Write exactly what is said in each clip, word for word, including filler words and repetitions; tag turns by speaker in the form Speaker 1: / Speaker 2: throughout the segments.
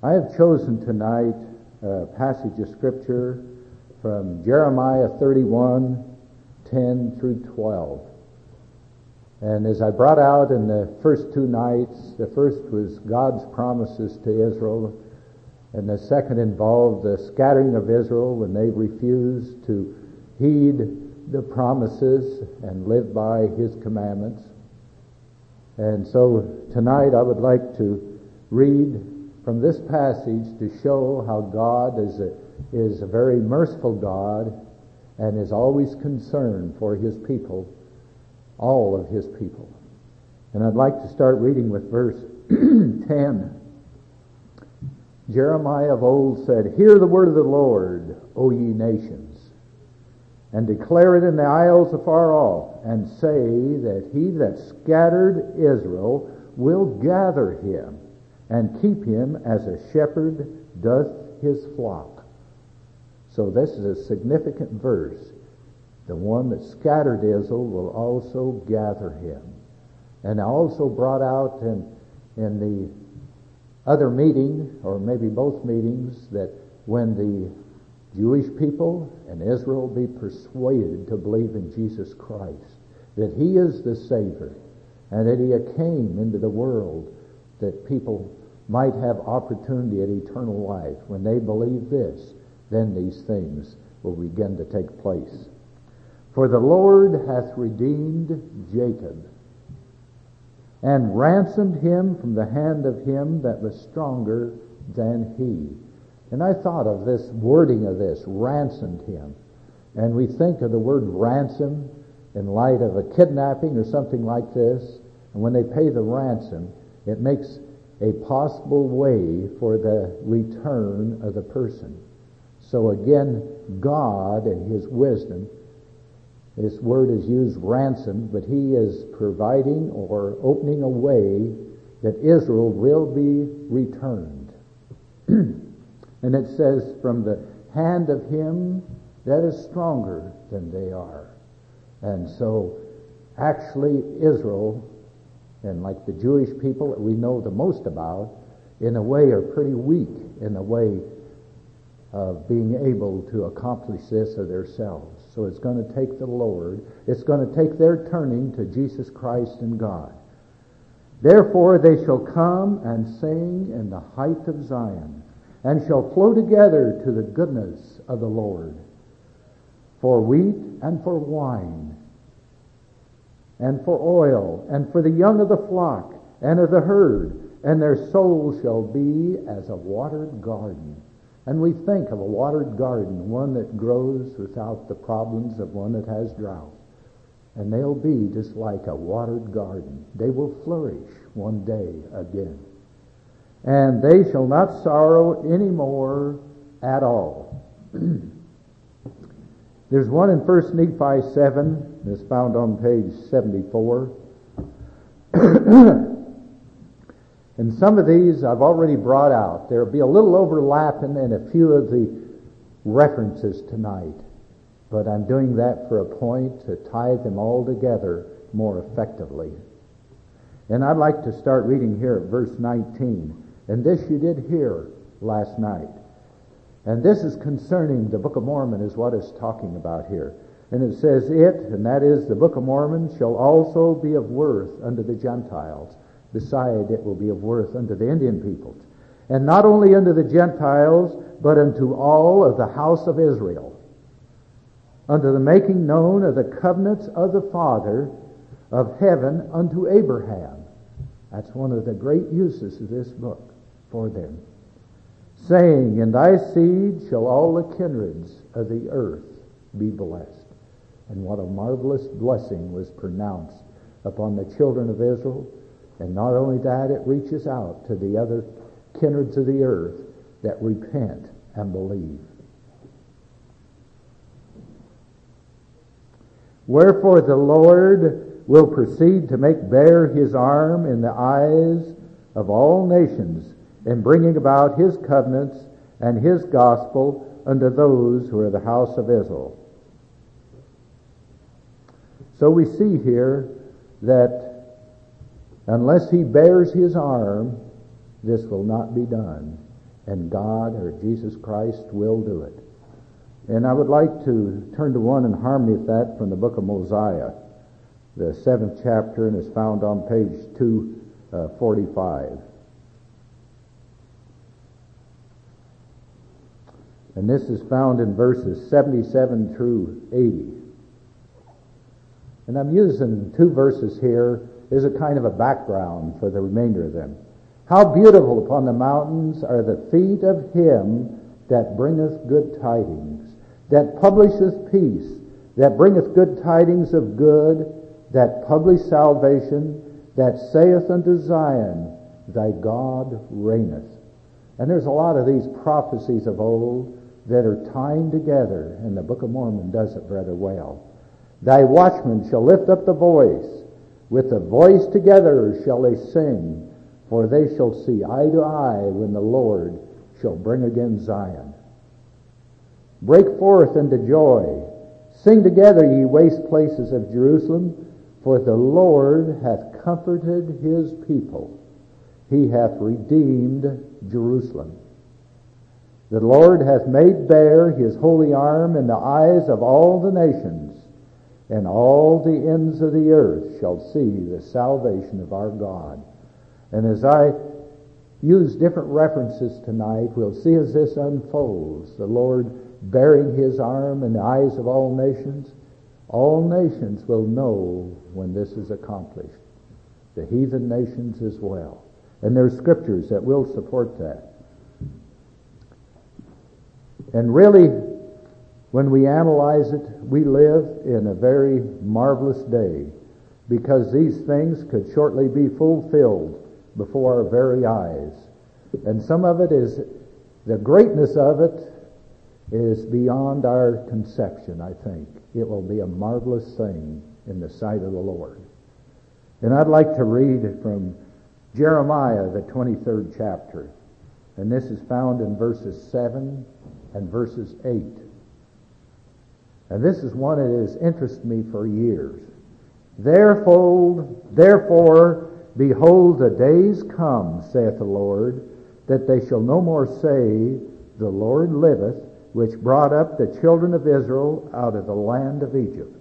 Speaker 1: I have chosen tonight a passage of Scripture from Jeremiah thirty-one, ten through twelve. And as I brought out in the first two nights, the first was God's promises to Israel, and the second involved the scattering of Israel when they refused to heed the promises and live by His commandments. And so tonight I would like to read from this passage to show how God is a, is a very merciful God and is always concerned for His people, all of His people. And I'd like to start reading with verse ten. Jeremiah of old said, "Hear the word of the Lord, O ye nations, and declare it in the isles afar off, and say that he that scattered Israel will gather him, and keep him as a shepherd doth his flock." So this is a significant verse. The one that scattered Israel will also gather him. And I also brought out in, in the other meeting, or maybe both meetings, that when the Jewish people and Israel be persuaded to believe in Jesus Christ, that He is the Savior, and that He came into the world that people might have opportunity at eternal life. When they believe this, then these things will begin to take place. "For the Lord hath redeemed Jacob, and ransomed him from the hand of him that was stronger than he." And I thought of this wording of this, ransomed him. And we think of the word ransom in light of a kidnapping or something like this. And when they pay the ransom, it makes a possible way for the return of the person. So again, God in His wisdom, this word is used ransom, but He is providing or opening a way that Israel will be returned. And it says, from the hand of him that is stronger than they are. And so, actually, Israel, and like the Jewish people that we know the most about, in a way are pretty weak in the way of being able to accomplish this of themselves. So it's going to take the Lord. It's going to take their turning to Jesus Christ and God. "Therefore they shall come and sing in the height of Zion, and shall flow together to the goodness of the Lord, for wheat and for wine, and for oil, and for the young of the flock, and of the herd, and their souls shall be as a watered garden." And we think of a watered garden, one that grows without the problems of one that has drought. And they'll be just like a watered garden. They will flourish one day again. "And they shall not sorrow any more at all." There's one in First Nephi seven that's found on page seventy-four. And some of these I've already brought out. There'll be a little overlap in, in a few of the references tonight. But I'm doing that for a point to tie them all together more effectively. And I'd like to start reading here at verse nineteen. And this you did hear last night. And this is concerning the Book of Mormon, is what it's talking about here. And it says, "It," and that is the Book of Mormon, "shall also be of worth unto the Gentiles. Beside it will be of worth unto the Indian peoples. And not only unto the Gentiles, but unto all of the house of Israel. Unto the making known of the covenants of the Father of heaven unto Abraham." That's one of the great uses of this book for them. "Saying, in thy seed shall all the kindreds of the earth be blessed." And what a marvelous blessing was pronounced upon the children of Israel. And not only that, it reaches out to the other kindreds of the earth that repent and believe. "Wherefore the Lord will proceed to make bare His arm in the eyes of all nations, in bringing about His covenants and His gospel unto those who are the house of Israel." So we see here that unless He bears His arm, this will not be done. and God, or Jesus Christ, will do it. And I would like to turn to one in harmony with that from the book of Mosiah, the seventh chapter, and is found on page two forty-five. And this is found in verses seventy-seven through eighty. And I'm using two verses here as a kind of a background for the remainder of them. How beautiful upon the mountains are the feet of him that bringeth good tidings, that publisheth peace, that bringeth good tidings of good, that publish salvation, that saith unto Zion, thy God reigneth. And there's a lot of these prophecies of old that are tied together, and the Book of Mormon does it rather well. Thy watchmen shall lift up the voice, with the voice together shall they sing, for they shall see eye to eye when the Lord shall bring again Zion. Break forth into joy, sing together, ye waste places of Jerusalem, for the Lord hath comforted his people. He hath redeemed Jerusalem. The Lord hath made bare his holy arm in the eyes of all the nations, and all the ends of the earth shall see the salvation of our God. And as I use different references tonight, we'll see as this unfolds, the Lord bearing his arm in the eyes of all nations. All nations will know when this is accomplished. The heathen nations as well. And there's scriptures that will support that. And really, when we analyze it, we live in a very marvelous day, because these things could shortly be fulfilled before our very eyes. And some of it is, the greatness of it is beyond our conception, I think. It will be a marvelous thing in the sight of the Lord. And I'd like to read from Jeremiah, the twenty-third chapter. And this is found in verses seven and verses eight. And this is one that has interested me for years. Therefore, therefore, behold, the days come, saith the Lord, that they shall no more say, the Lord liveth, which brought up the children of Israel out of the land of Egypt.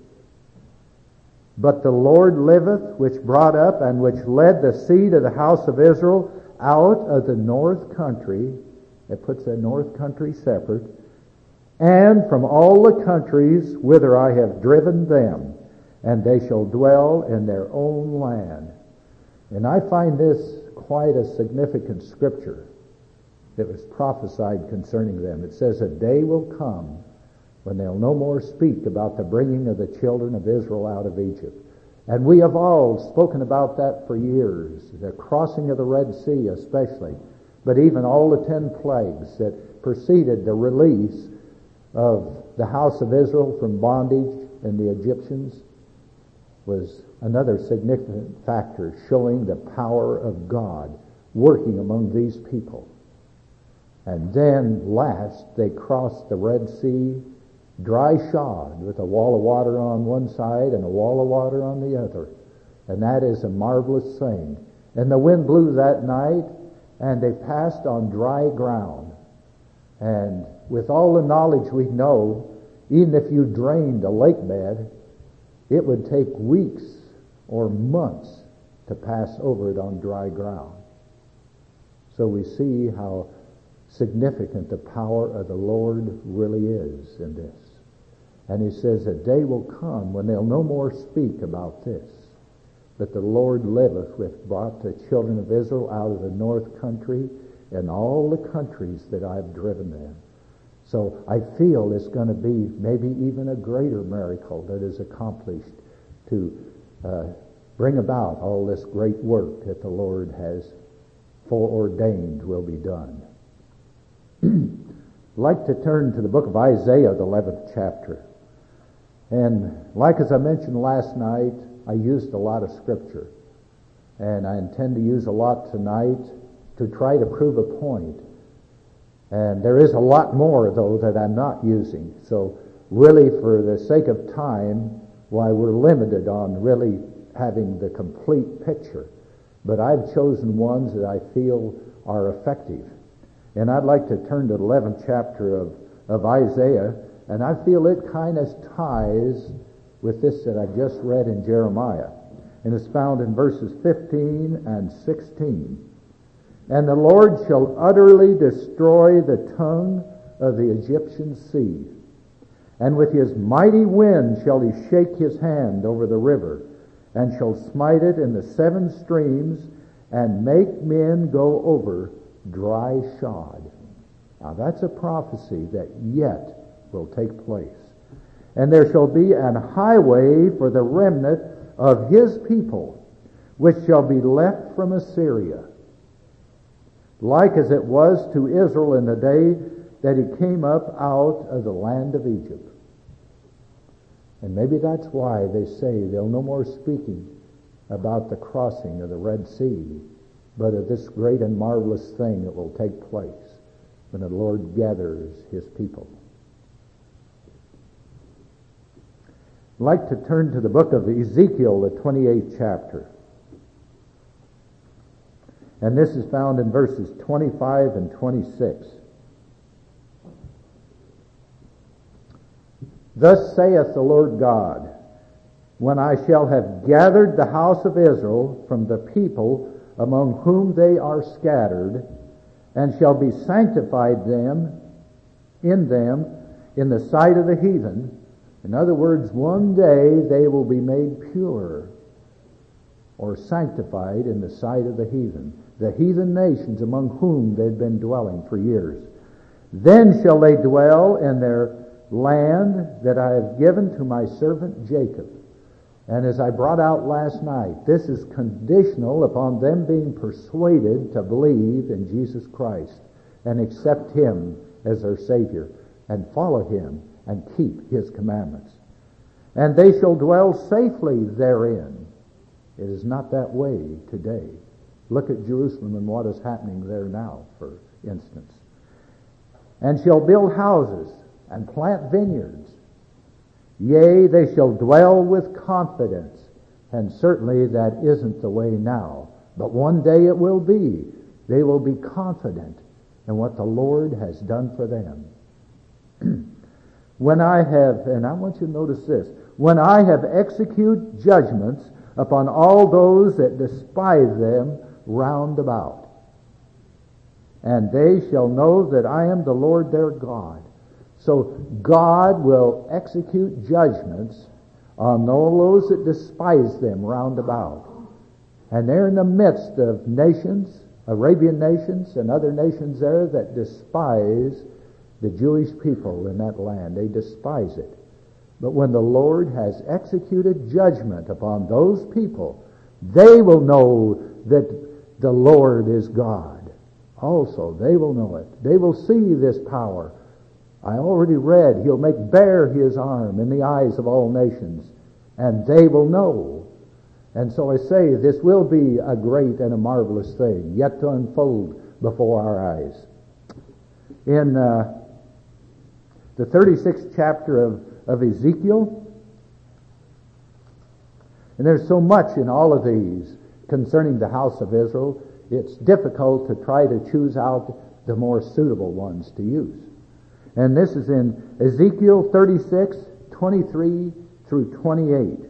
Speaker 1: But the Lord liveth, which brought up and which led the seed of the house of Israel out of the north country. It puts the north country separate. And from all the countries whither I have driven them, and they shall dwell in their own land. And I find this quite a significant scripture that was prophesied concerning them. It says, a day will come when they'll no more speak about the bringing of the children of Israel out of Egypt. And we have all spoken about that for years, the crossing of the Red Sea especially, but even all the ten plagues that preceded the release of the house of Israel from bondage and the Egyptians was another significant factor showing the power of God working among these people. And then last, they crossed the Red Sea dry shod, with a wall of water on one side and a wall of water on the other. And that is a marvelous thing. And the wind blew that night, and they passed on dry ground. And with all the knowledge we know, even if you drained a lake bed, it would take weeks or months to pass over it on dry ground. So we see how significant the power of the Lord really is in this. And he says, a day will come when they'll no more speak about this, that the Lord liveth, which brought the children of Israel out of the north country and all the countries that I've driven them. So I feel it's going to be maybe even a greater miracle that is accomplished to uh, bring about all this great work that the Lord has foreordained will be done. I'd like to turn to the book of Isaiah, the eleventh chapter. And like as I mentioned last night, I used a lot of scripture. And I intend to use a lot tonight to try to prove a point. And there is a lot more, though, that I'm not using. So really, for the sake of time, why we're limited on really having the complete picture. But I've chosen ones that I feel are effective. And I'd like to turn to the eleventh chapter of, of Isaiah, and I feel it kind of ties with this that I just read in Jeremiah. And it's found in verses fifteen and sixteen. And the Lord shall utterly destroy the tongue of the Egyptian sea. And with his mighty wind shall he shake his hand over the river, and shall smite it in the seven streams, and make men go over dry shod. Now that's a prophecy that yet will take place. And there shall be an highway for the remnant of his people, which shall be left from Assyria, like as it was to Israel in the day that he came up out of the land of Egypt. And maybe that's why they say they'll no more speaking about the crossing of the Red Sea, but of this great and marvelous thing that will take place when the Lord gathers his people. I'd like to turn to the book of Ezekiel, the twenty-eighth chapter. And this is found in verses twenty-five and twenty-six. Thus saith the Lord God, when I shall have gathered the house of Israel from the people among whom they are scattered, and shall be sanctified them in them in the sight of the heathen. In other words, one day they will be made pure or sanctified in the sight of the heathen, the heathen nations among whom they've been dwelling for years. Then shall they dwell in their land that I have given to my servant Jacob. And as I brought out last night, this is conditional upon them being persuaded to believe in Jesus Christ and accept him as their Savior and follow him and keep his commandments. And they shall dwell safely therein. It is not that way today. Look at Jerusalem and what is happening there now, for instance. And shall build houses and plant vineyards. Yea, they shall dwell with confidence. And certainly that isn't the way now. But one day it will be. They will be confident in what the Lord has done for them. When I have, and I want you to notice this, when I have executed judgments upon all those that despise them round about. And they shall know that I am the Lord their God. So God will execute judgments on all those that despise them round about. And they're in the midst of nations, Arabian nations and other nations there that despise the Jewish people in that land. They despise it. But when the Lord has executed judgment upon those people, they will know that the Lord is God. Also, they will know it. They will see this power. I already read, he'll make bare his arm in the eyes of all nations, and they will know. And so I say, this will be a great and a marvelous thing, yet to unfold before our eyes. In uh, the thirty-sixth chapter of, of Ezekiel, and there's so much in all of these concerning the house of Israel, it's difficult to try to choose out the more suitable ones to use. And this is in Ezekiel thirty-six, twenty-three through twenty-eight.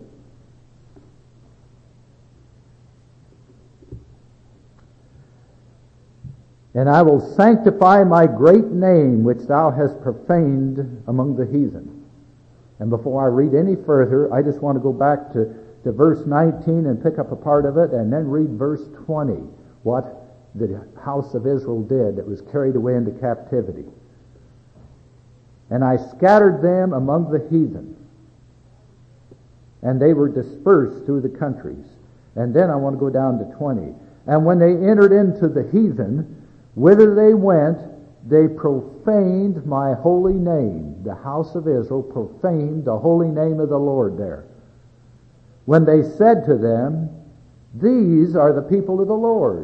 Speaker 1: And I will sanctify my great name which thou hast profaned among the heathen. And before I read any further, I just want to go back to, to verse nineteen and pick up a part of it, and then read verse twenty, what the house of Israel did that was carried away into captivity. And I scattered them among the heathen, and they were dispersed through the countries. And then I want to go down to twenty. And when they entered into the heathen, whither they went, they profaned my holy name. The house of Israel profaned the holy name of the Lord there. When they said to them, these are the people of the Lord,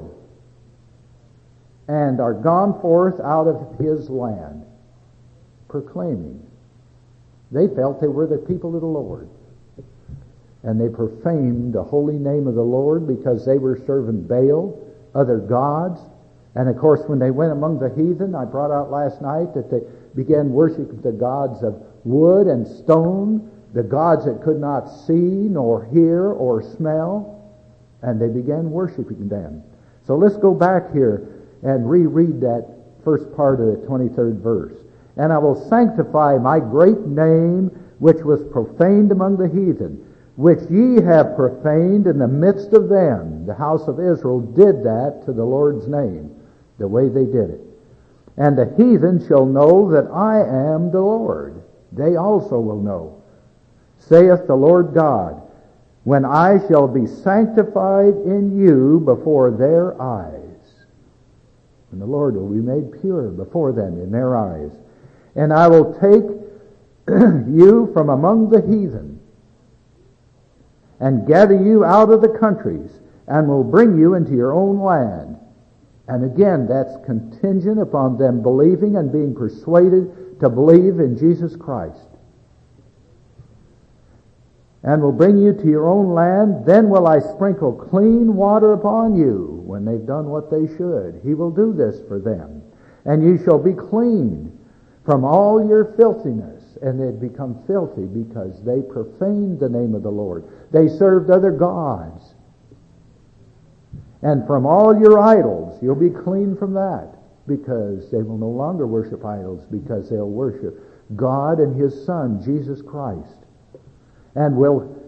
Speaker 1: and are gone forth out of his land, proclaiming. They felt they were the people of the Lord. And they profaned the holy name of the Lord because they were serving Baal, other gods, And of course, when they went among the heathen, I brought out last night that they began worshiping the gods of wood and stone, the gods that could not see, nor hear, or smell, and they began worshiping them. So let's go back here and reread that first part of the twenty-third verse. And I will sanctify my great name, which was profaned among the heathen, which ye have profaned in the midst of them. The house of Israel did that to the Lord's name, the way they did it. And the heathen shall know that I am the Lord. They also will know, saith the Lord God, when I shall be sanctified in you before their eyes. And the Lord will be made pure before them in their eyes. And I will take you from among the heathen, and gather you out of the countries, and will bring you into your own land. And again, that's contingent upon them believing and being persuaded to believe in Jesus Christ. And will bring you to your own land. Then will I sprinkle clean water upon you when they've done what they should. He will do this for them. And you shall be clean from all your filthiness. And they'd become filthy because they profaned the name of the Lord. They served other gods. And from all your idols, you'll be clean from that, because they will no longer worship idols, because they'll worship God and His Son, Jesus Christ. And will,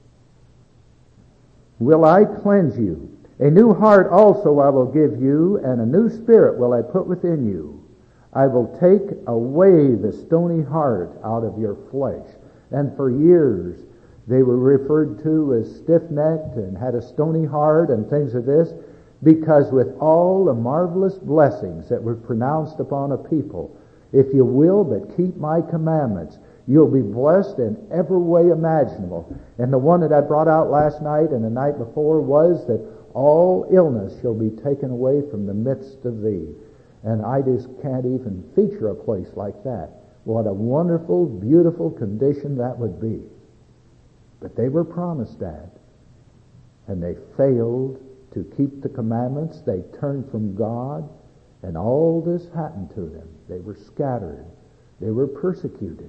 Speaker 1: will I cleanse you. A new heart also I will give you, and a new spirit will I put within you. I will take away the stony heart out of your flesh. And for years, they were referred to as stiff-necked and had a stony heart and things of this, because with all the marvelous blessings that were pronounced upon a people, if you will but keep my commandments, you'll be blessed in every way imaginable. And the one that I brought out last night and the night before was that all illness shall be taken away from the midst of thee. And I just can't even feature a place like that. What a wonderful, beautiful condition that would be. But they were promised that, and they failed to keep the commandments. They turned from God, and all this happened to them. They were scattered. They were persecuted.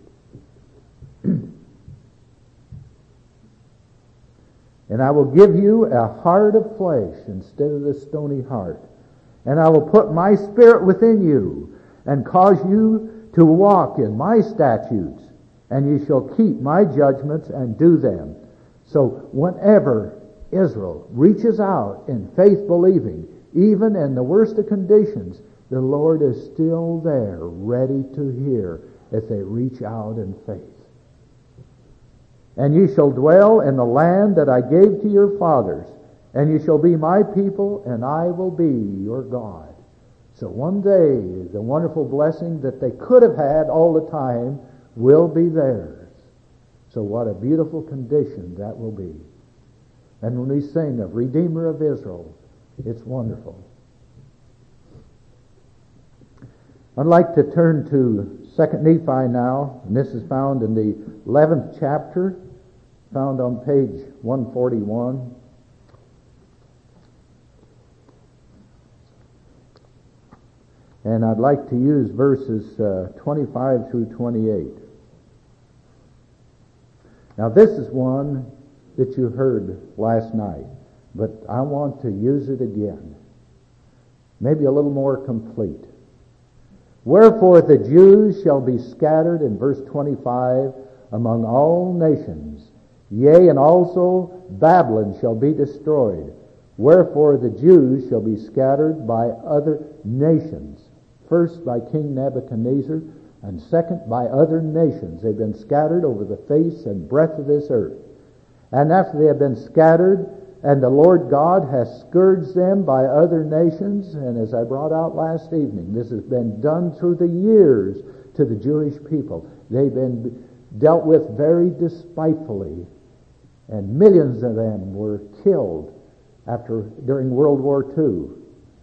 Speaker 1: And I will give you a heart of flesh instead of the stony heart. And I will put my spirit within you, and cause you to walk in my statutes. And you shall keep my judgments and do them. So whenever Israel reaches out in faith believing, even in the worst of conditions, the Lord is still there, ready to hear if they reach out in faith. And you shall dwell in the land that I gave to your fathers, and you shall be my people, and I will be your God. So one day, the wonderful blessing that they could have had all the time will be theirs. So what a beautiful condition that will be. And when we sing of Redeemer of Israel, it's wonderful. I'd like to turn to Second Nephi now, and this is found in the eleventh chapter, found on page one forty-one. And I'd like to use verses uh, twenty-five through twenty-eight. Now this is one that you heard last night, but I want to use it again. Maybe a little more complete. Wherefore the Jews shall be scattered, in verse twenty-five, among all nations. Yea, and also Babylon shall be destroyed. Wherefore the Jews shall be scattered by other nations. First by King Nebuchadnezzar, and second by other nations. They've been scattered over the face and breadth of this earth. And after they have been scattered, and the Lord God has scourged them by other nations, and as I brought out last evening, this has been done through the years to the Jewish people. They've been dealt with very despitefully, and millions of them were killed after during World War Two.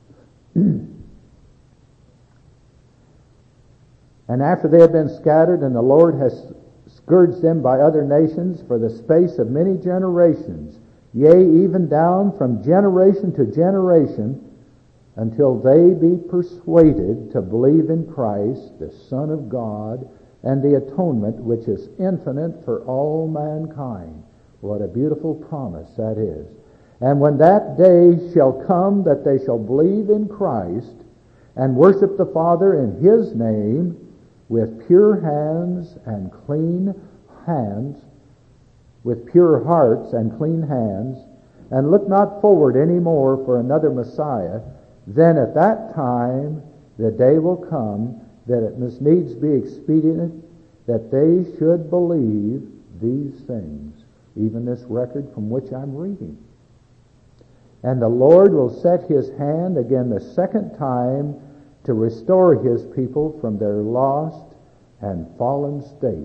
Speaker 1: And after they have been scattered, and the Lord has scourged them by other nations for the space of many generations, yea, even down from generation to generation, until they be persuaded to believe in Christ, the Son of God, and the atonement which is infinite for all mankind. What a beautiful promise that is. And when that day shall come that they shall believe in Christ and worship the Father in His name with pure hands and clean hands, with pure hearts and clean hands, and look not forward any more for another Messiah, then at that time the day will come that it must needs be expedient that they should believe these things, even this record from which I'm reading. And the Lord will set His hand again the second time to restore His people from their lost and fallen state.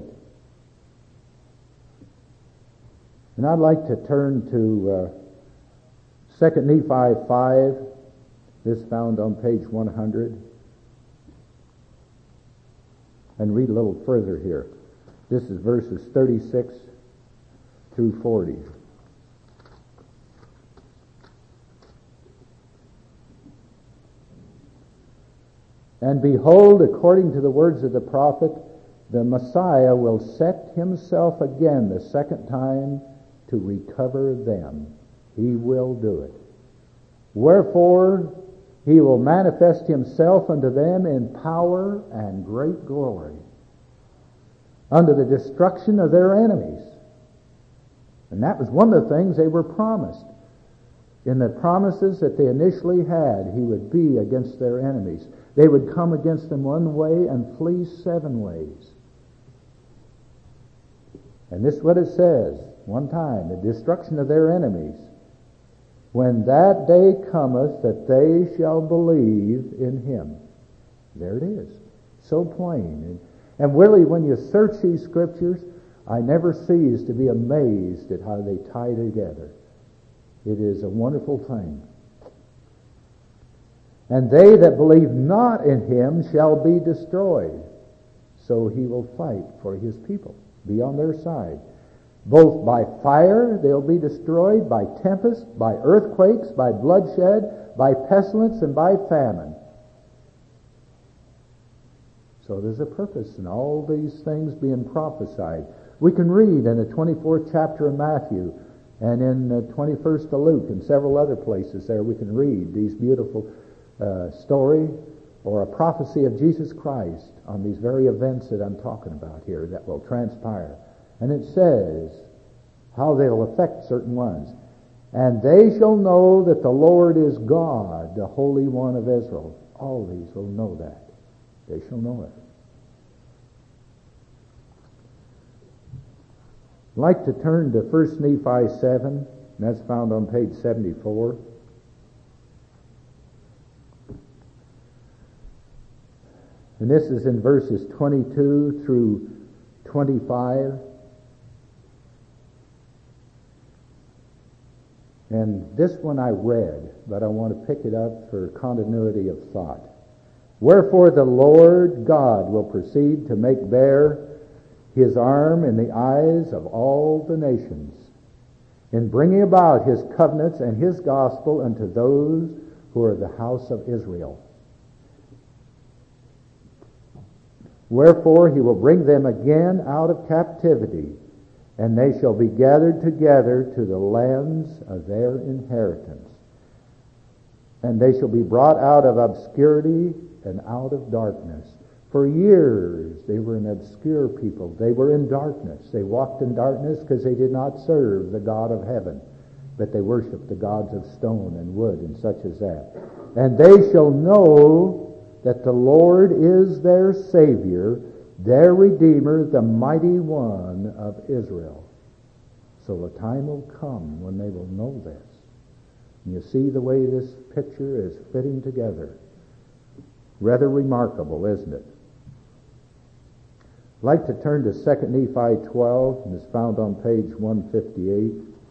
Speaker 1: And I'd like to turn to uh, Second Nephi five, this found on page one hundred, and read a little further here. This is verses thirty-six through forty. And behold, according to the words of the prophet, the Messiah will set Himself again the second time to recover them. He will do it. Wherefore, He will manifest Himself unto them in power and great glory, unto the destruction of their enemies. And that was one of the things they were promised. In the promises that they initially had, He would be against their enemies. They would come against them one way and flee seven ways. And this is what it says, one time, the destruction of their enemies. When that day cometh that they shall believe in Him. There it is. So plain. And, and really, when you search these scriptures, I never cease to be amazed at how they tie together. It is a wonderful thing. And they that believe not in Him shall be destroyed. So He will fight for His people, be on their side. Both by fire they'll be destroyed, by tempest, by earthquakes, by bloodshed, by pestilence, and by famine. So there's a purpose in all these things being prophesied. We can read in the twenty-fourth chapter of Matthew and in the twenty-first of Luke and several other places there we can read these beautiful uh, story or a prophecy of Jesus Christ on these very events that I'm talking about here that will transpire. And it says how they'll affect certain ones. And they shall know that the Lord is God, the Holy One of Israel. All these will know that. They shall know it. I'd like to turn to First Nephi seven, and that's found on page seventy-four. And this is in verses twenty-two through twenty-five. And this one I read, but I want to pick it up for continuity of thought. Wherefore the Lord God will proceed to make bare His arm in the eyes of all the nations, in bringing about His covenants and His gospel unto those who are the house of Israel. Wherefore He will bring them again out of captivity, and they shall be gathered together to the lands of their inheritance. And they shall be brought out of obscurity and out of darkness. For years they were an obscure people. They were in darkness. They walked in darkness because they did not serve the God of heaven, but they worshiped the gods of stone and wood and such as that. And they shall know that the Lord is their Savior, their Redeemer, the mighty one of Israel. So a time will come when they will know this. And you see the way this picture is fitting together. Rather remarkable, isn't it? I'd like to turn to Second Nephi twelve, and it's found on page one fifty-eight.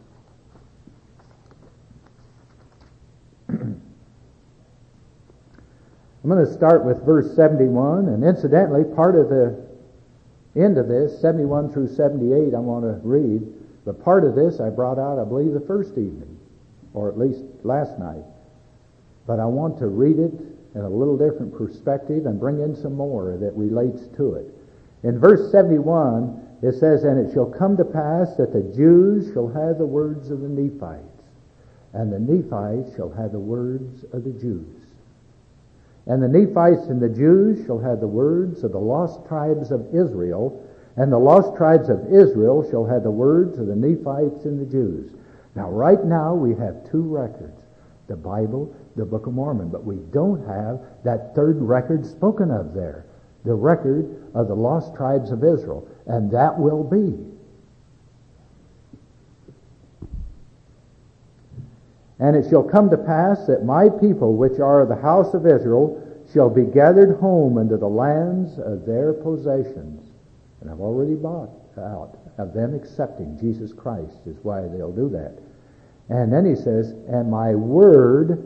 Speaker 1: I'm going to start with verse seventy-one, and incidentally, part of the end of this, seventy-one through seventy-eight, I want to read, but part of this I brought out, I believe, the first evening, or at least last night. But I want to read it in a little different perspective and bring in some more that relates to it. In verse seventy-one, it says, "And it shall come to pass that the Jews shall have the words of the Nephites, and the Nephites shall have the words of the Jews. And the Nephites and the Jews shall have the words of the lost tribes of Israel, and the lost tribes of Israel shall have the words of the Nephites and the Jews." Now, right now, we have two records, the Bible, the Book of Mormon, but we don't have that third record spoken of there, the record of the lost tribes of Israel, and that will be. "And it shall come to pass that my people, which are the house of Israel, shall be gathered home into the lands of their possessions." And I've already bought out of them accepting Jesus Christ is why they'll do that. And then he says, "And my word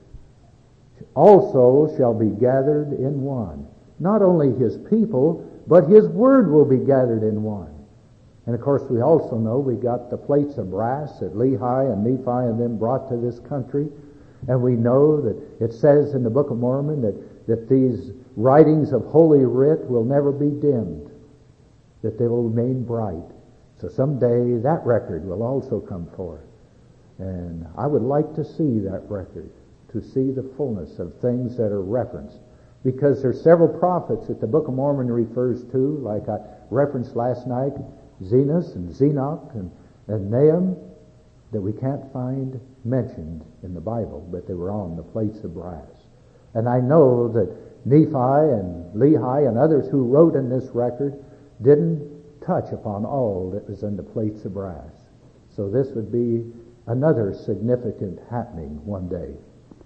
Speaker 1: also shall be gathered in one." Not only his people, but his word will be gathered in one. And of course we also know we got the plates of brass that Lehi and Nephi and them brought to this country. And we know that it says in the Book of Mormon that, that these writings of Holy Writ will never be dimmed, that they will remain bright. So someday that record will also come forth. And I would like to see that record, to see the fullness of things that are referenced. Because there's several prophets that the Book of Mormon refers to, like I referenced last night, Zenos and Zenoch and, and Nahum, that we can't find mentioned in the Bible, but they were on the plates of brass. And I know that Nephi and Lehi and others who wrote in this record didn't touch upon all that was in the plates of brass. So this would be another significant happening one day.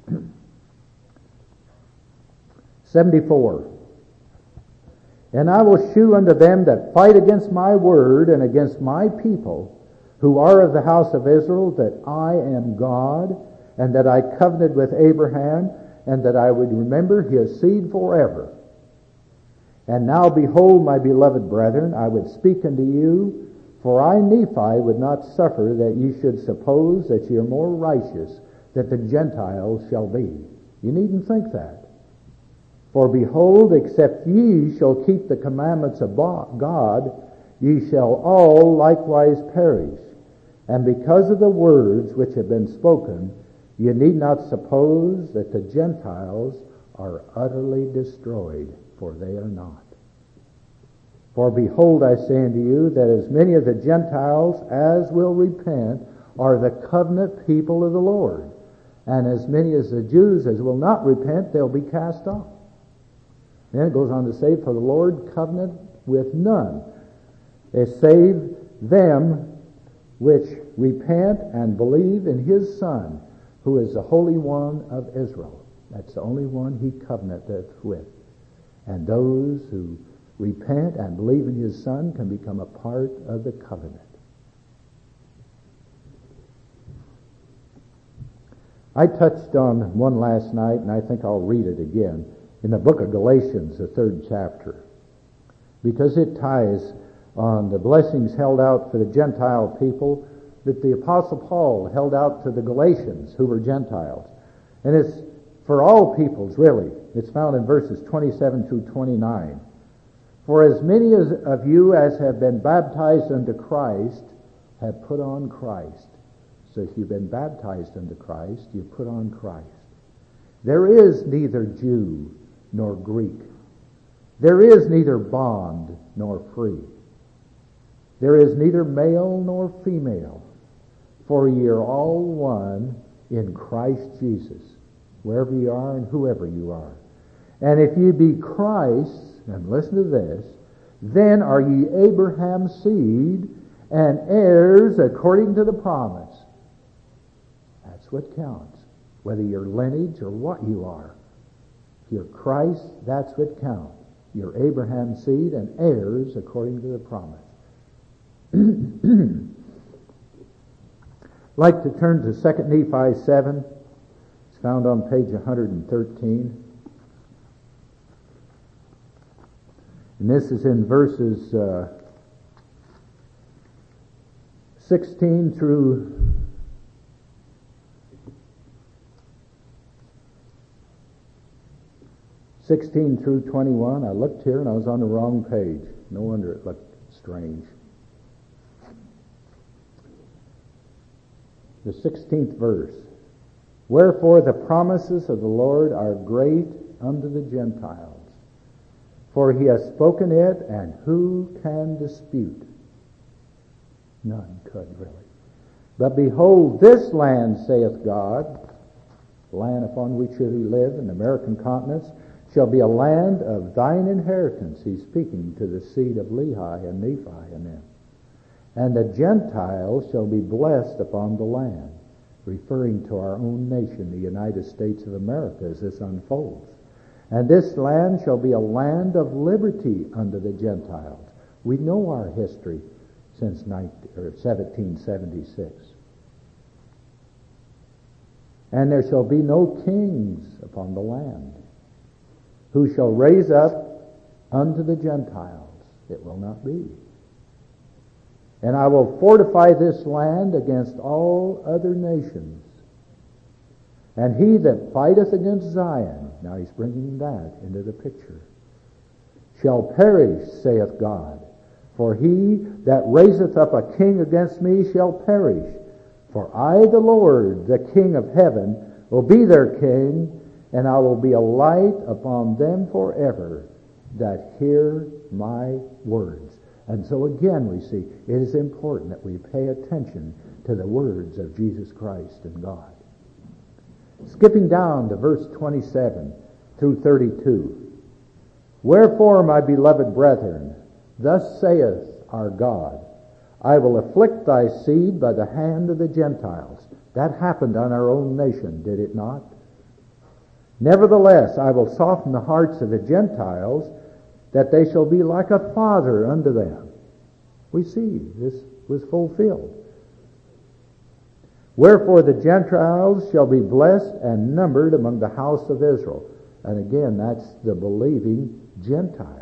Speaker 1: seventy-four. "And I will shew unto them that fight against my word and against my people, who are of the house of Israel, that I am God, and that I covenanted with Abraham, and that I would remember his seed forever. And now behold, my beloved brethren, I would speak unto you, for I, Nephi, would not suffer that ye should suppose that ye are more righteous than the Gentiles shall be." You needn't think that. "For behold, except ye shall keep the commandments of God, ye shall all likewise perish. And because of the words which have been spoken, ye need not suppose that the Gentiles are utterly destroyed, for they are not. For behold, I say unto you, that as many of the Gentiles as will repent are the covenant people of the Lord. And as many as the Jews as will not repent, they'll be cast off." Then it goes on to say, "For the Lord covenant with none, save them which repent and believe in his Son, who is the Holy One of Israel." That's the only one he covenanteth with. And those who repent and believe in his Son can become a part of the covenant. I touched on one last night, and I think I'll read it again, in the book of Galatians, the third chapter, because it ties on the blessings held out for the Gentile people that the Apostle Paul held out to the Galatians, who were Gentiles. And it's for all peoples, really. It's found in verses twenty-seven through twenty-nine. "For as many as of you as have been baptized unto Christ have put on Christ." So if you've been baptized unto Christ, you put on Christ. "There is neither Jew nor Greek. There is neither bond nor free. There is neither male nor female. For ye are all one in Christ Jesus, wherever you are and whoever you are. And if ye be Christ's," and listen to this, "then are ye Abraham's seed and heirs according to the promise." That's what counts, whether you're lineage or what you are. If you're Christ, that's what counts. You're Abraham's seed and heirs according to the promise. I'd like to turn to Second Nephi seven. It's found on page one hundred thirteen. And this is in verses uh, sixteen through sixteen through twenty-one. I looked here and I was on the wrong page. No wonder it looked strange. The sixteenth verse. Wherefore the promises of the Lord are great unto the Gentiles. For he has spoken it, and who can dispute? None could, really. But behold, this land, saith God, the land upon which we live in the American continents, shall be a land of thine inheritance. He's speaking to the seed of Lehi and Nephi and them. And the Gentiles shall be blessed upon the land, referring to our own nation, the United States of America, as this unfolds. And this land shall be a land of liberty unto the Gentiles. We know our history since seventeen seventy-six. And there shall be no kings upon the land, who shall raise up unto the Gentiles. It will not be. And I will fortify this land against all other nations. And he that fighteth against Zion, now he's bringing that into the picture, shall perish, saith God. For he that raiseth up a king against me shall perish. For I, the Lord, the King of heaven, will be their king, and I will be a light upon them forever that hear my words. And so again we see it is important that we pay attention to the words of Jesus Christ and God. Skipping down to verse twenty-seven through thirty-two. Wherefore, my beloved brethren, thus saith our God, I will afflict thy seed by the hand of the Gentiles. That happened on our own nation, did it not? Nevertheless, I will soften the hearts of the Gentiles, that they shall be like a father unto them. We see this was fulfilled. Wherefore the Gentiles shall be blessed and numbered among the house of Israel. And again, that's the believing Gentiles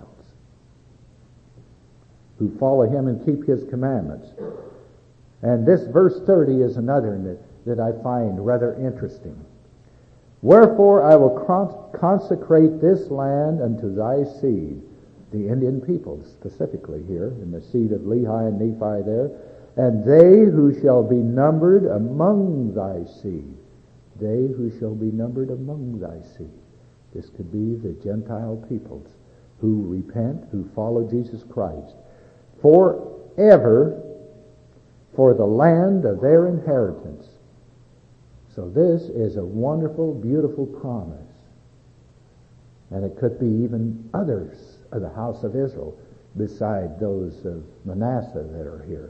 Speaker 1: who follow him and keep his commandments. And this verse thirty is another that, that I find rather interesting. Wherefore I will consecrate this land unto thy seed, the Indian people specifically here, in the seed of Lehi and Nephi there, and they who shall be numbered among thy seed, they who shall be numbered among thy seed. This could be the Gentile peoples who repent, who follow Jesus Christ, forever for the land of their inheritance. So this is a wonderful, beautiful promise. And it could be even others of the house of Israel beside those of Manasseh that are here.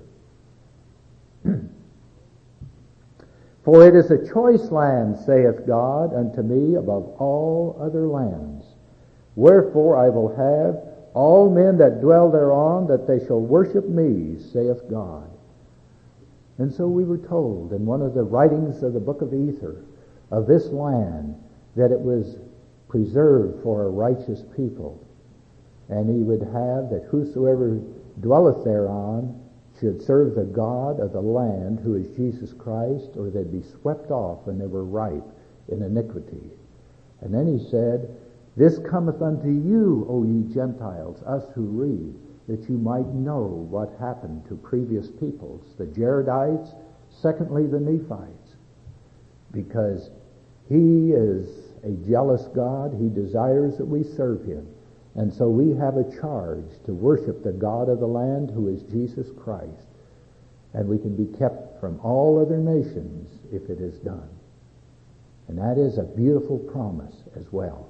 Speaker 1: For it is a choice land, saith God unto me, above all other lands. Wherefore I will have all men that dwell thereon, that they shall worship me, saith God. And so we were told in one of the writings of the book of Ether of this land that it was preserved for a righteous people. And he would have that whosoever dwelleth thereon should serve the God of the land, who is Jesus Christ, or they'd be swept off when they were ripe in iniquity. And then he said, this cometh unto you, O ye Gentiles, us who read, that you might know what happened to previous peoples, the Jaredites, secondly the Nephites, because he is a jealous God. He desires that we serve him. And so we have a charge to worship the God of the land, who is Jesus Christ. And we can be kept from all other nations if it is done. And that is a beautiful promise as well.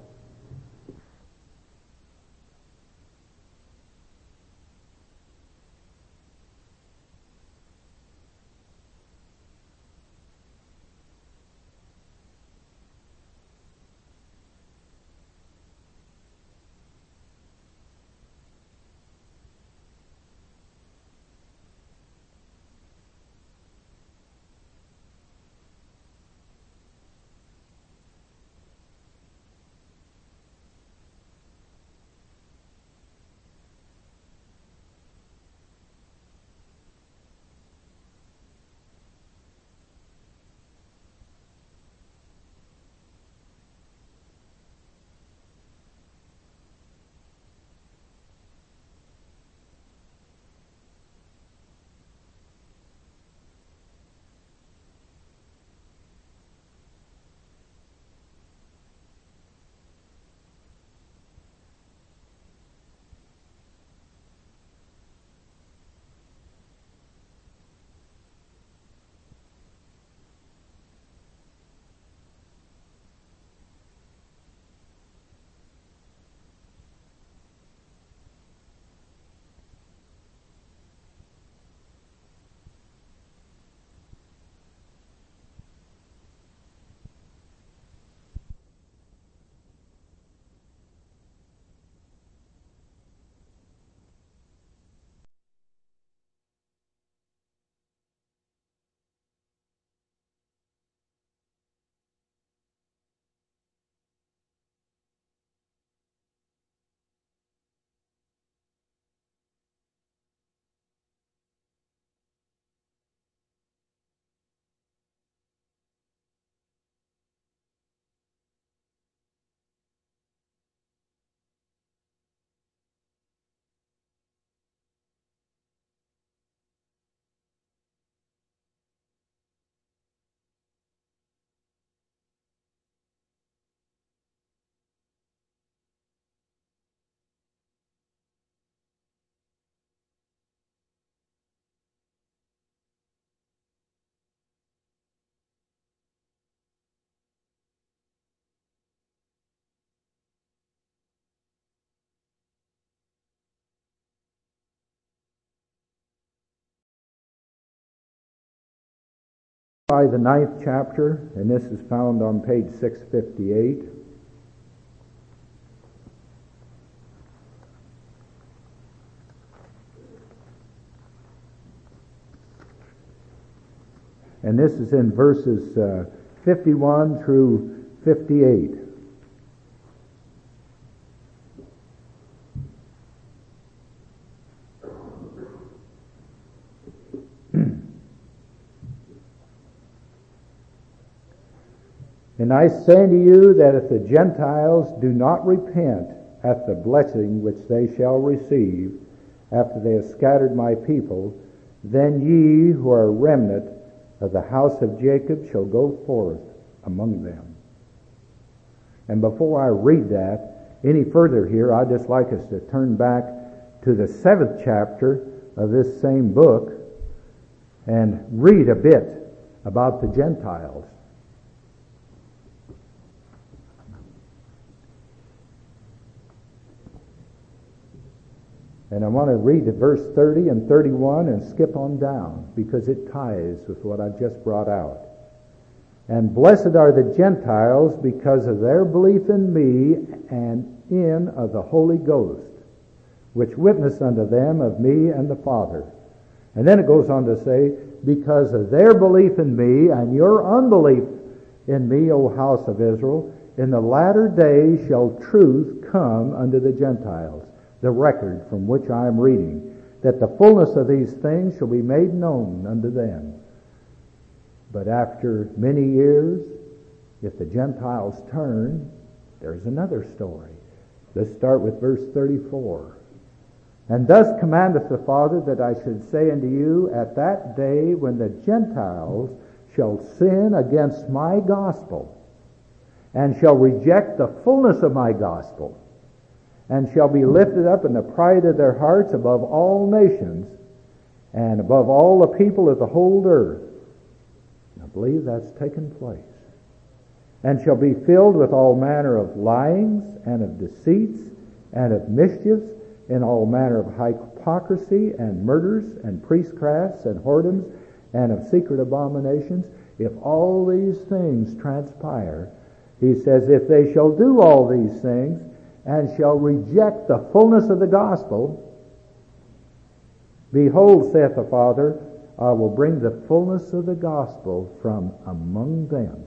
Speaker 1: By the ninth chapter, and this is found on page six fifty-eight. And this is in verses uh, fifty-one through fifty-eight. And I say unto you that if the Gentiles do not repent at the blessing which they shall receive after they have scattered my people, then ye who are remnant of the house of Jacob shall go forth among them. And before I read that any further here, I'd just like us to turn back to the seventh chapter of this same book and read a bit about the Gentiles. And I want to read verse thirty and thirty-one and skip on down because it ties with what I've just brought out. And blessed are the Gentiles because of their belief in me and in of the Holy Ghost, which witness unto them of me and the Father. And then it goes on to say, because of their belief in me and your unbelief in me, O house of Israel, in the latter days shall truth come unto the Gentiles. The record from which I am reading, that the fullness of these things shall be made known unto them. But after many years, if the Gentiles turn, there's another story. Let's start with verse thirty-four. And thus commandeth the Father that I should say unto you, at that day when the Gentiles shall sin against my gospel, and shall reject the fullness of my gospel, and shall be lifted up in the pride of their hearts above all nations, and above all the people of the whole earth. I believe that's taken place. And shall be filled with all manner of lyings, and of deceits, and of mischiefs, and all manner of hypocrisy, and murders, and priestcrafts, and whoredoms, and of secret abominations. If all these things transpire, he says, if they shall do all these things, and shall reject the fullness of the gospel, behold, saith the Father, I will bring the fullness of the gospel from among them.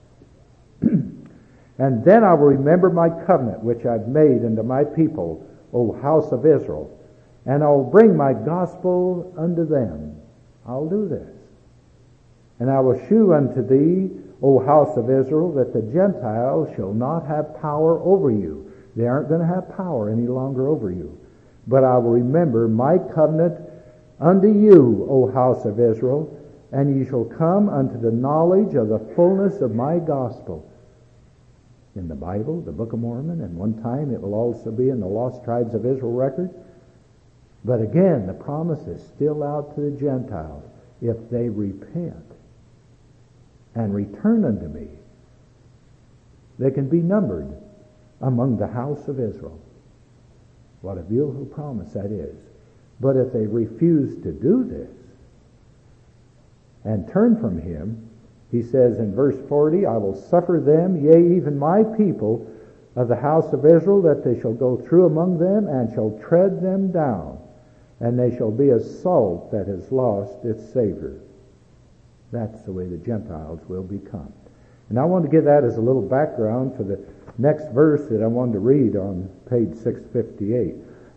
Speaker 1: And then I will remember my covenant which I've made unto my people, O house of Israel, and I will bring my gospel unto them. I'll do this. And I will shew unto thee, O house of Israel, that the Gentiles shall not have power over you. They aren't going to have power any longer over you. But I will remember my covenant unto you, O house of Israel, and ye shall come unto the knowledge of the fullness of my gospel. In the Bible, the Book of Mormon, and one time it will also be in the Lost Tribes of Israel record. But again, the promise is still out to the Gentiles. If they repent and return unto me, they can be numbered among the house of Israel. What a beautiful promise that is. But if they refuse to do this and turn from him, he says in verse forty, I will suffer them, yea, even my people of the house of Israel, that they shall go through among them and shall tread them down, and they shall be as salt that has lost its savor. That's the way the Gentiles will become. And I want to give that as a little background for the next verse that I wanted to read on page six fifty-eight.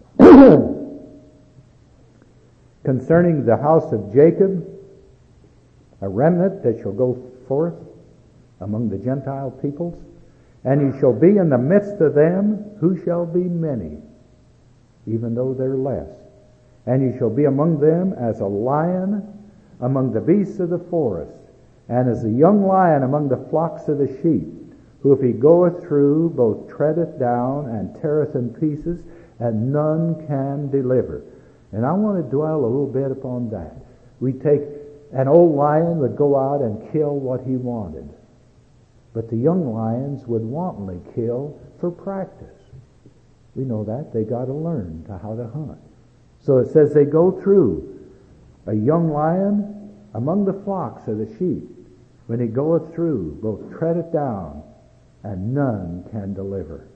Speaker 1: Concerning the house of Jacob, a remnant that shall go forth among the Gentile peoples, and you shall be in the midst of them who shall be many, even though they're less. And you shall be among them as a lion among the beasts of the forest, and as a young lion among the flocks of the sheep, who if he goeth through, both treadeth down and teareth in pieces, and none can deliver. And I want to dwell a little bit upon that. We take an old lion would go out and kill what he wanted, but the young lions would wantonly kill for practice. We know that. They got to learn to how to hunt. So it says they go through, a young lion among the flocks of the sheep, when he goeth through, both treadeth down, and none can deliver.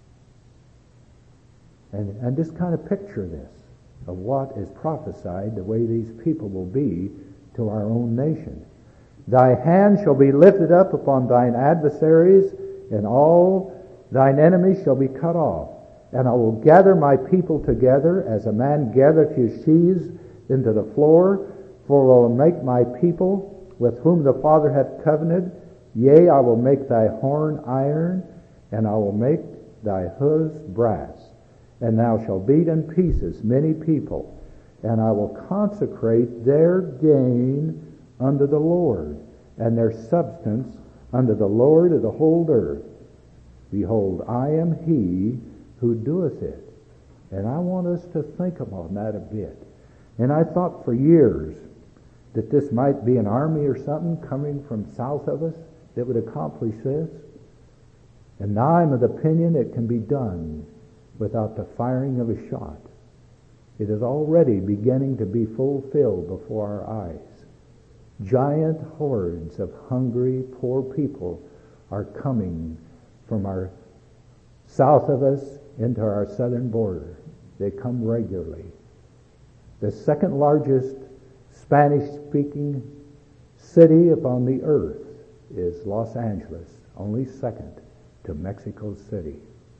Speaker 1: And, and just kind of picture this, of what is prophesied, the way these people will be to our own nation. Thy hand shall be lifted up upon thine adversaries, and all thine enemies shall be cut off. And I will gather my people together, as a man gathereth his sheaves into the floor, for I will make my people, with whom the Father hath covenanted, yea, I will make thy horn iron, and I will make thy hoofs brass. And thou shalt beat in pieces many people, and I will consecrate their gain unto the Lord, and their substance unto the Lord of the whole earth. Behold, I am he who doeth it. And I want us to think about that a bit. And I thought for years that this might be an army or something coming from south of us that would accomplish this. And now I'm of the opinion it can be done without the firing of a shot. It is already beginning to be fulfilled before our eyes. Giant hordes of hungry, poor people are coming from our south of us into our southern border. They come regularly. The second largest Spanish-speaking city upon the earth is Los Angeles, only second to Mexico City.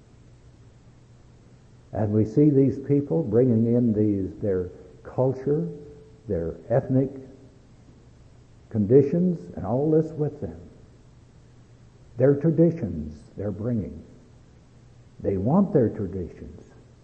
Speaker 1: And we see these people bringing in these their culture, their ethnic conditions, and all this with them. Their traditions they're bringing. They want their traditions.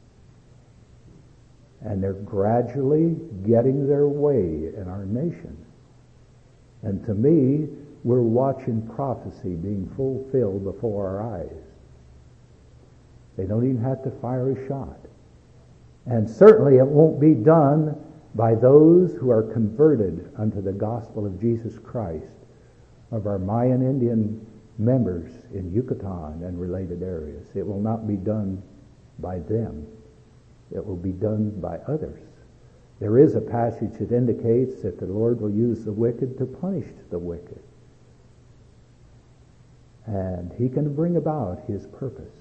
Speaker 1: And they're gradually getting their way in our nation. And to me, we're watching prophecy being fulfilled before our eyes. They don't even have to fire a shot. And certainly it won't be done by those who are converted unto the gospel of Jesus Christ, of our Mayan Indian members in Yucatan and related areas. It will not be done by them. It will be done by others. There is a passage that indicates that the Lord will use the wicked to punish the wicked. And he can bring about his purpose.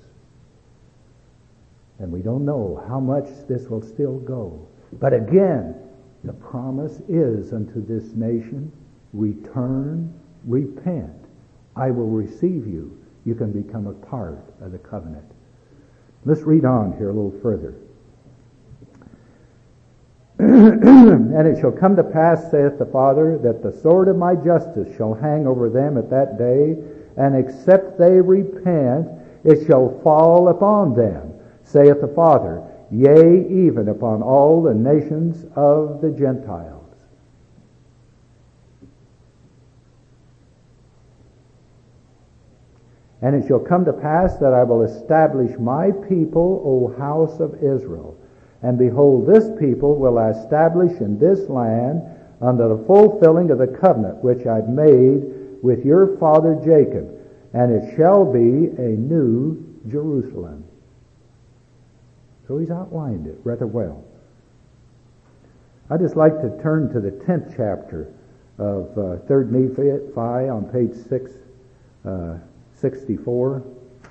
Speaker 1: And we don't know how much this will still go. But again, the promise is unto this nation, return, repent. I will receive you. You can become a part of the covenant. Let's read on here a little further. And it shall come to pass, saith the Father, that the sword of my justice shall hang over them at that day, and except they repent, it shall fall upon them, saith the Father, yea, even upon all the nations of the Gentiles. And it shall come to pass that I will establish my people, O house of Israel. And behold, this people will I establish in this land under the fulfilling of the covenant which I've made with your father Jacob. And it shall be a new Jerusalem. So he's outlined it rather well. I'd just like to turn to the tenth chapter of uh, Third Nephi on page six, uh, sixty-four.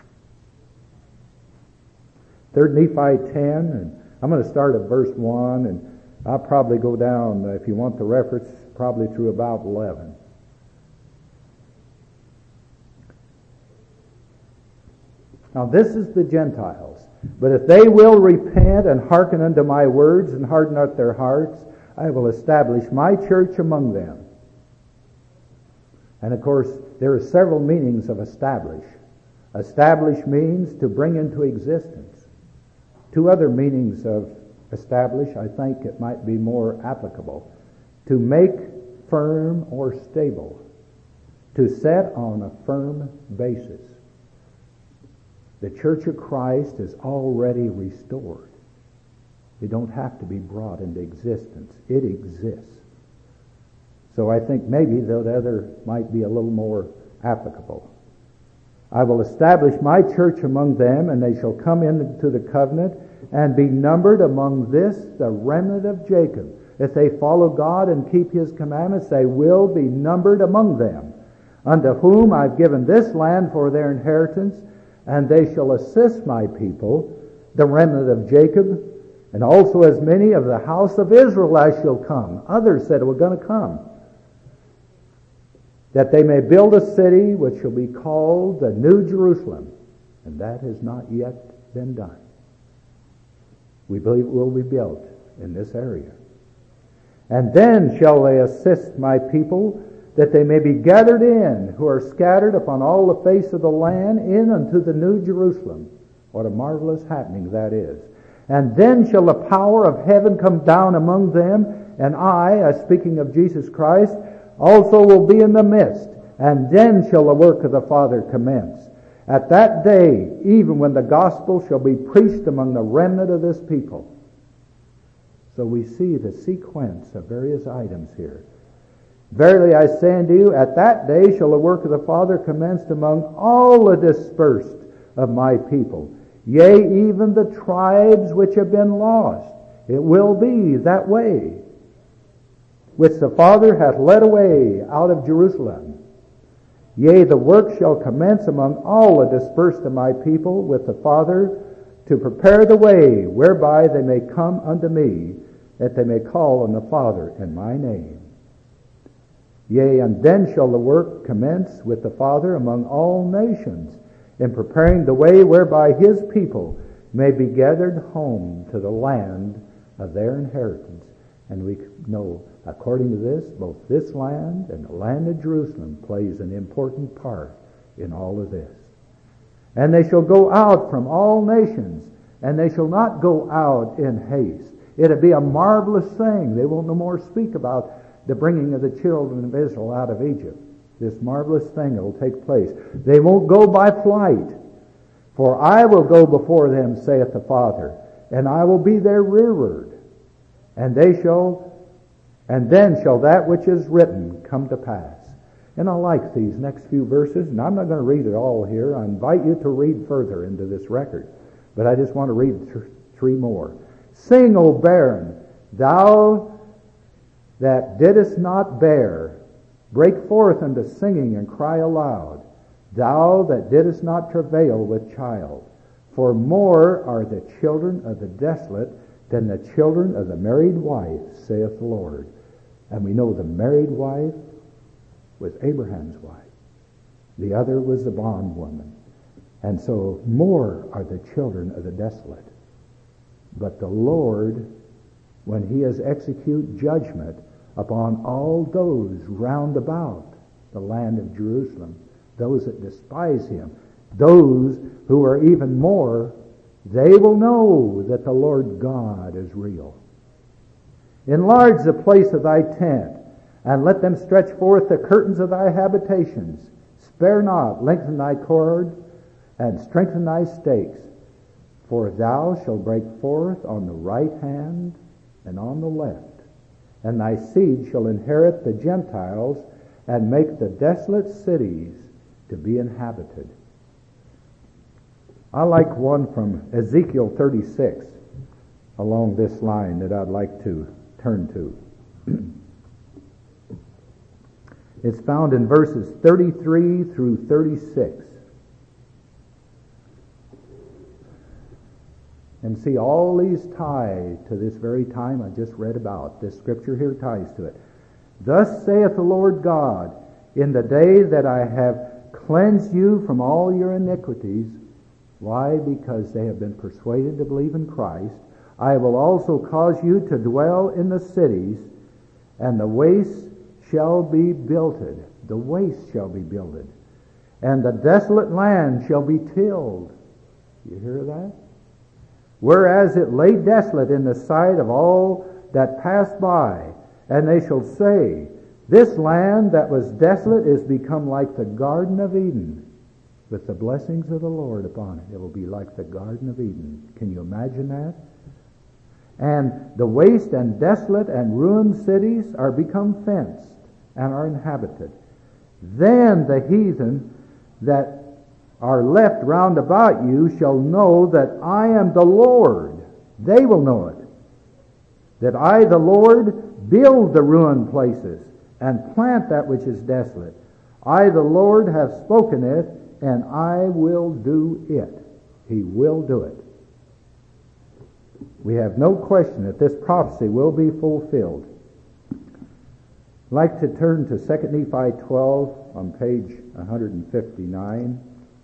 Speaker 1: Third Nephi ten, and I'm going to start at verse one, and I'll probably go down, uh, if you want the reference, probably through about eleven. Now this is the Gentiles. But if they will repent and hearken unto my words and harden not their hearts, I will establish my church among them. And of course, there are several meanings of establish. Establish means to bring into existence. Two other meanings of establish, I think it might be more applicable. To make firm or stable. To set on a firm basis. The Church of Christ is already restored. It don't have to be brought into existence. It exists. So I think maybe the other might be a little more applicable. I will establish my church among them, and they shall come into the covenant and be numbered among this, the remnant of Jacob. If they follow God and keep his commandments, they will be numbered among them. unto whom I've given this land for their inheritance, and they shall assist my people, the remnant of Jacob, and also as many of the house of Israel as shall come. Others said were going to come. That they may build a city which shall be called the New Jerusalem, and that has not yet been done. We believe it will be built in this area. And then shall they assist my people, that they may be gathered in, who are scattered upon all the face of the land, in unto the New Jerusalem. What a marvelous happening that is. And then shall the power of heaven come down among them, and I, as speaking of Jesus Christ, also will be in the midst. And then shall the work of the Father commence. At that day, even when the gospel shall be preached among the remnant of this people. So we see the sequence of various items here. Verily I say unto you, at that day shall the work of the Father commence among all the dispersed of my people. Yea, even the tribes which have been lost. It will be that way, which the Father hath led away out of Jerusalem. Yea, the work shall commence among all the dispersed of my people with the Father, to prepare the way whereby they may come unto me, that they may call on the Father in my name. Yea, and then shall the work commence with the Father among all nations, in preparing the way whereby his people may be gathered home to the land of their inheritance. And we know, according to this, both this land and the land of Jerusalem plays an important part in all of this. And they shall go out from all nations, and they shall not go out in haste. It'll be a marvelous thing. They won't no more speak about the bringing of the children of Israel out of Egypt. This marvelous thing that will take place. They won't go by flight. For I will go before them, saith the Father, and I will be their rearward. And they shall, and then shall that which is written come to pass. And I like these next few verses, and I'm not going to read it all here. I invite you to read further into this record. But I just want to read th- three more. Sing, O barren, thou that didst not bear, break forth unto singing and cry aloud, thou that didst not travail with child. For more are the children of the desolate than the children of the married wife, saith the Lord. And we know the married wife was Abraham's wife. The other was the bondwoman. And so more are the children of the desolate. But the Lord, when he has execute judgment upon all those round about the land of Jerusalem, those that despise him, those who are even more, they will know that the Lord God is real. Enlarge the place of thy tent, and let them stretch forth the curtains of thy habitations. Spare not, lengthen thy cord, and strengthen thy stakes. For thou shalt break forth on the right hand and on the left, and thy seed shall inherit the Gentiles, and make the desolate cities to be inhabited. I like one from Ezekiel thirty-six along this line that I'd like to turn to. It's found in verses thirty-three through thirty-six. And see, all these tie to this very time I just read about. This scripture here ties to it. Thus saith the Lord God, in the day that I have cleansed you from all your iniquities. Why? Because they have been persuaded to believe in Christ. I will also cause you to dwell in the cities, and the wastes shall be builded. The waste shall be builded. And the desolate land shall be tilled. You hear that? Whereas it lay desolate in the sight of all that passed by, and they shall say, this land that was desolate is become like the Garden of Eden, with the blessings of the Lord upon it. It will be like the Garden of Eden. Can you imagine that? And the waste and desolate and ruined cities are become fenced and are inhabited. Then the heathen that are left round about you shall know that I am the Lord. They will know it. That I, the Lord, build the ruined places and plant that which is desolate. I, the Lord, have spoken it, and I will do it. He will do it. We have no question that this prophecy will be fulfilled. I'd like to turn to Second Nephi twelve on page one fifty-nine.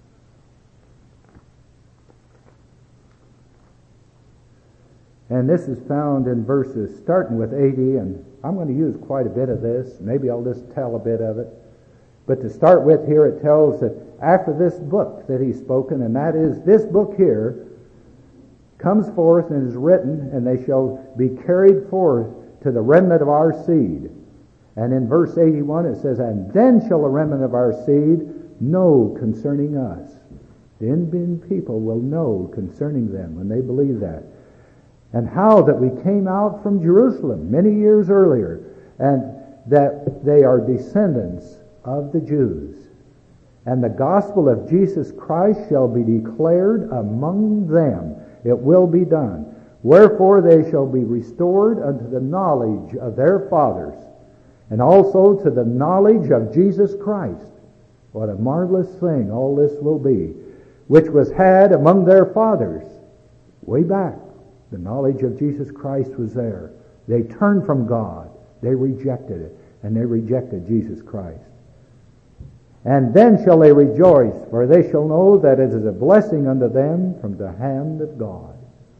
Speaker 1: And this is found in verses starting with eighty, and I'm going to use quite a bit of this. Maybe I'll just tell a bit of it. But to start with here, it tells that after this book that he's spoken, and that is this book here, comes forth and is written, and they shall be carried forth to the remnant of our seed. And in verse eighty-one it says, and then shall the remnant of our seed know concerning us. The Indian people will know concerning them when they believe that. And how that we came out from Jerusalem many years earlier, and that they are descendants of the Jews. And the gospel of Jesus Christ shall be declared among them. It will be done. Wherefore they shall be restored unto the knowledge of their fathers, and also to the knowledge of Jesus Christ. What a marvelous thing all this will be, which was had among their fathers way back. The knowledge of Jesus Christ was there. They turned from God. They rejected it, and they rejected Jesus Christ. And then shall they rejoice, for they shall know that it is a blessing unto them from the hand of God.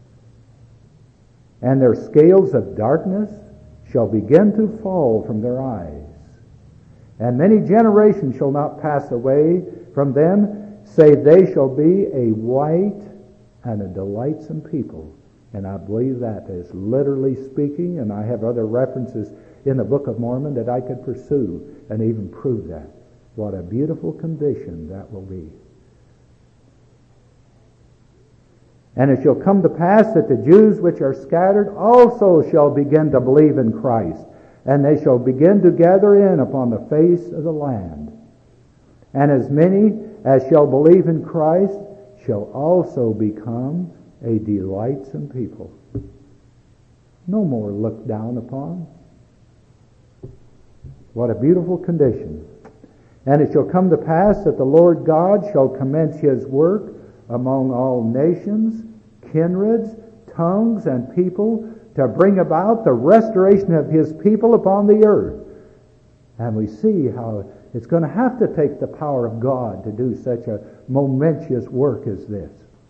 Speaker 1: And their scales of darkness shall begin to fall from their eyes. And many generations shall not pass away from them, save they shall be a white and a delightsome people. And I believe that is literally speaking, and I have other references in the Book of Mormon that I could pursue and even prove that. What a beautiful condition that will be. And it shall come to pass that the Jews which are scattered also shall begin to believe in Christ, and they shall begin to gather in upon the face of the land. And as many as shall believe in Christ shall also become a delightsome people. No more looked down upon. What a beautiful condition. And it shall come to pass that the Lord God shall commence his work among all nations, kindreds, tongues, and people, to bring about the restoration of his people upon the earth. And we see how it's going to have to take the power of God to do such a momentous work as this.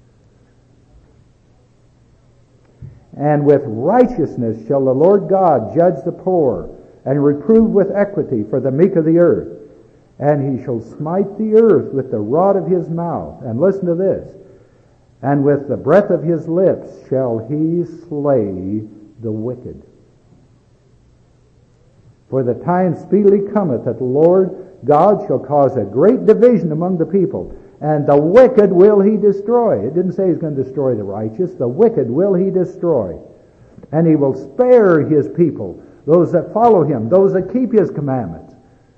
Speaker 1: And with righteousness shall the Lord God judge the poor, and reprove with equity for the meek of the earth. And he shall smite the earth with the rod of his mouth. And listen to this. And with the breath of his lips shall he slay the wicked. For the time speedily cometh that the Lord God shall cause a great division among the people, and the wicked will he destroy. It didn't say he's going to destroy the righteous. The wicked will he destroy. And he will spare his people, those that follow him, those that keep his commandments.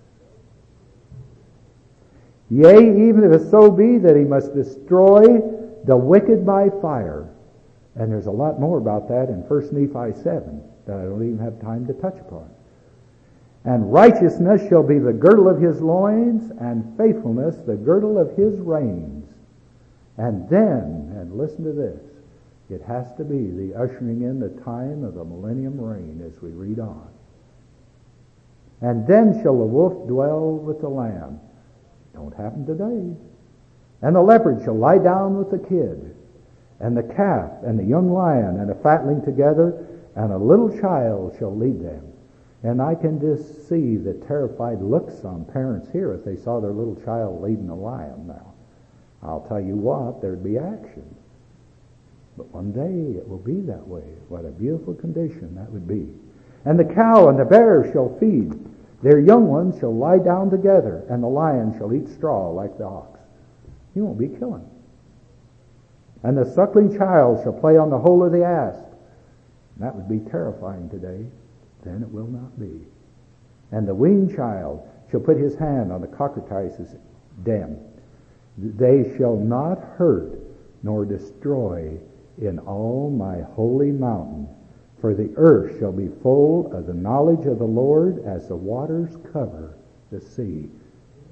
Speaker 1: Yea, even if it so be that he must destroy the wicked by fire. And there's a lot more about that in First Nephi seven that I don't even have time to touch upon. And righteousness shall be the girdle of his loins, and faithfulness the girdle of his reins. And then, and listen to this, it has to be the ushering in the time of the millennium reign as we read on. And then shall the wolf dwell with the lamb. Don't happen today. And the leopard shall lie down with the kid, and the calf and the young lion and a fatling together, and a little child shall lead them. And I can just see the terrified looks on parents here if they saw their little child leading a lion now. I'll tell you what, there'd be action. But one day it will be that way. What a beautiful condition that would be. And the cow and the bear shall feed. Their young ones shall lie down together, and the lion shall eat straw like the ox. You won't be killing. And the suckling child shall play on the hole of the asp. That would be terrifying today. Then it will not be. And the weaned child shall put his hand on the cockatrice's den. They shall not hurt nor destroy in all my holy mountain, for the earth shall be full of the knowledge of the Lord as the waters cover the sea.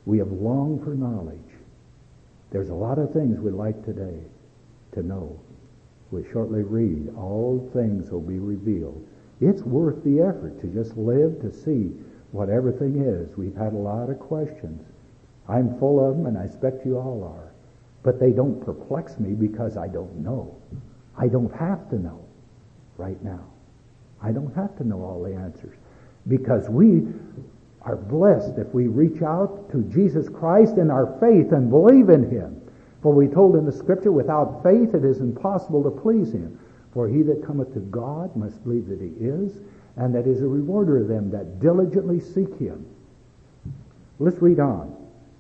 Speaker 1: We have longed for knowledge. There's a lot of things we'd like today to know. We shortly read, all things will be revealed. It's worth the effort to just live to see what everything is. We've had a lot of questions. I'm full of them, and I expect you all are. But they don't perplex me because I don't know. I don't have to know right now. I don't have to know all the answers. Because we are blessed if we reach out to Jesus Christ in our faith and believe in Him. For we told in the Scripture, without faith it is impossible to please Him. For he that cometh to God must believe that He is, and that He is a rewarder of them that diligently seek Him. Let's read on.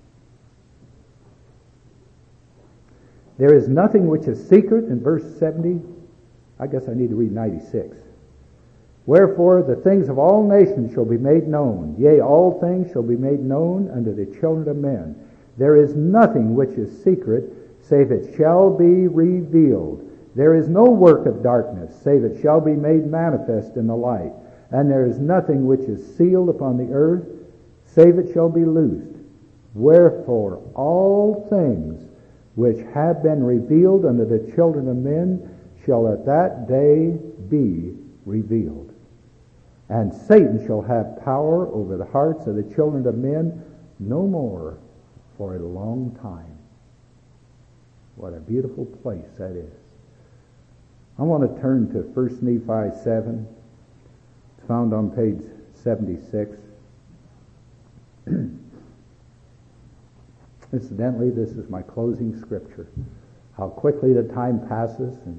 Speaker 1: There is nothing which is secret, in verse seventy. I guess I need to read ninety-six. Wherefore the things of all nations shall be made known. Yea, all things shall be made known unto the children of men. There is nothing which is secret, save it shall be revealed. There is no work of darkness, save it shall be made manifest in the light. And there is nothing which is sealed upon the earth, save it shall be loosed. Wherefore all things which have been revealed unto the children of men shall at that day be revealed. And Satan shall have power over the hearts of the children of men no more for a long time. What a beautiful place that is. I want to turn to First Nephi seven. It's found on page seventy-six. Incidentally, this is my closing scripture. How quickly the time passes. And,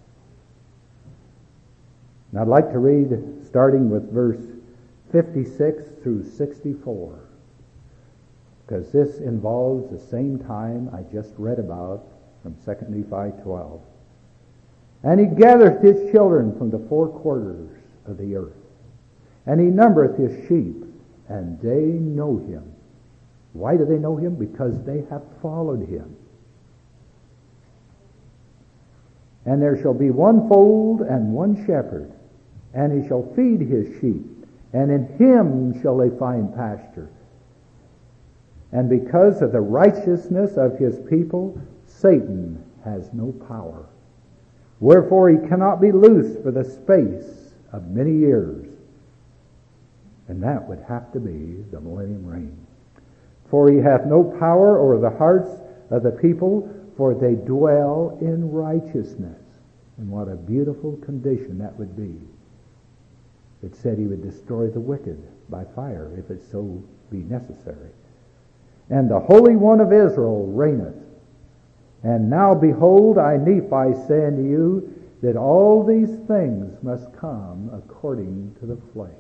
Speaker 1: and I'd like to read starting with verse fifty-six through sixty-four. Because this involves the same time I just read about from Second Nephi twelve. And he gathereth his children from the four quarters of the earth. And he numbereth his sheep, and they know him. Why do they know him? Because they have followed him. And there shall be one fold and one shepherd, and he shall feed his sheep, and in him shall they find pasture. And because of the righteousness of his people, Satan has no power. Wherefore he cannot be loosed for the space of many years. And that would have to be the millennium reign. For he hath no power over the hearts of the people, for they dwell in righteousness. And what a beautiful condition that would be. It said he would destroy the wicked by fire, if it so be necessary. And the Holy One of Israel reigneth. And now behold, I Nephi say unto you, that all these things must come according to the flesh.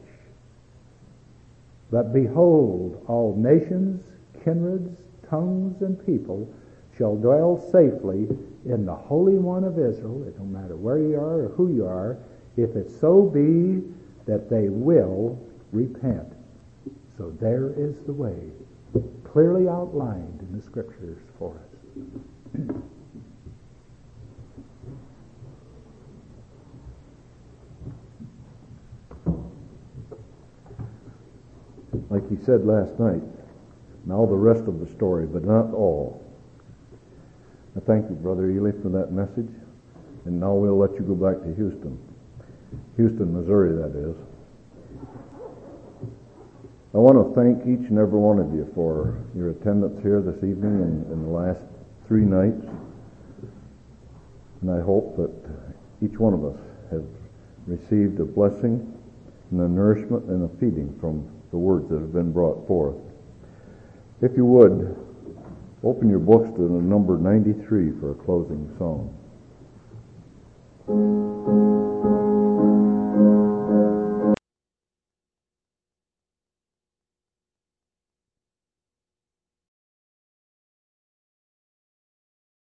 Speaker 1: But behold, all nations, kindreds, tongues, and people shall dwell safely in the Holy One of Israel. It don't matter where you are or who you are, if it so be that they will repent. So there is the way, clearly outlined in the Scriptures for us.
Speaker 2: Like he said last night, now the rest of the story, but not all. I thank you, Brother Ely, for that message. And now we'll let you go back to Houston. Houston, Missouri, that is. I want to thank each and every one of you for your attendance here this evening and, and the last three nights. And I hope that each one of us has received a blessing and a nourishment and a feeding from the words that have been brought forth. If you would, open your books to the number ninety-three for a closing song.